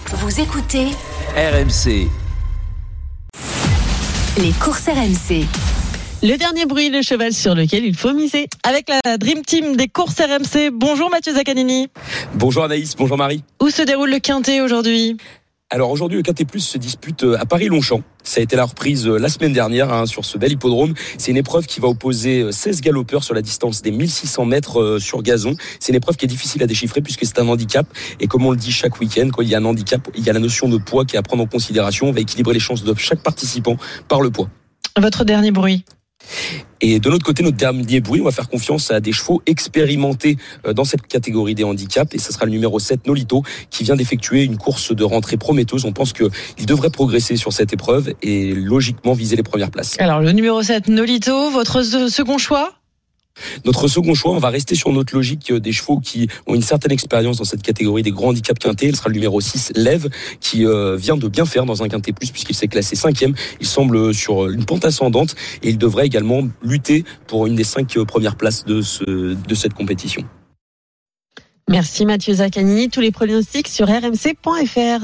Vous écoutez RMC. Les courses RMC. Le dernier bruit, le cheval sur lequel il faut miser. Avec la Dream Team des courses RMC. Bonjour Mathieu Zaccanini. Bonjour Anaïs, bonjour Marie. Où se déroule le Quintet aujourd'hui ? Alors aujourd'hui, le Quintet Plus se dispute à Paris-Longchamp. Ça a été la reprise la semaine dernière sur ce bel hippodrome. C'est une épreuve qui va opposer 16 galopeurs sur la distance des 1600 mètres sur gazon. C'est une épreuve qui est difficile à déchiffrer puisque c'est un handicap. Et comme on le dit chaque week-end, quand il y a un handicap, il y a la notion de poids qui est à prendre en considération. On va équilibrer les chances de chaque participant par le poids. Votre dernier bruit ? Et de notre côté, notre dernier bruit, on va faire confiance à des chevaux expérimentés dans cette catégorie des handicaps. Et ce sera le numéro 7, Nolito, qui vient d'effectuer une course de rentrée prometteuse. On pense qu'il devrait progresser sur cette épreuve et logiquement viser les premières places. Alors, le numéro 7, Nolito, votre second choix ? Notre second choix, on va rester sur notre logique des chevaux qui ont une certaine expérience dans cette catégorie des grands handicaps quintés. Elle sera le numéro 6, Lève, qui vient de bien faire dans un quintet plus puisqu'il s'est classé 5e. Il semble sur une pente ascendante et il devrait également lutter pour une des 5 premières places de cette compétition. Merci Mathieu Zaccanini. Tous les pronostics sur rmc.fr.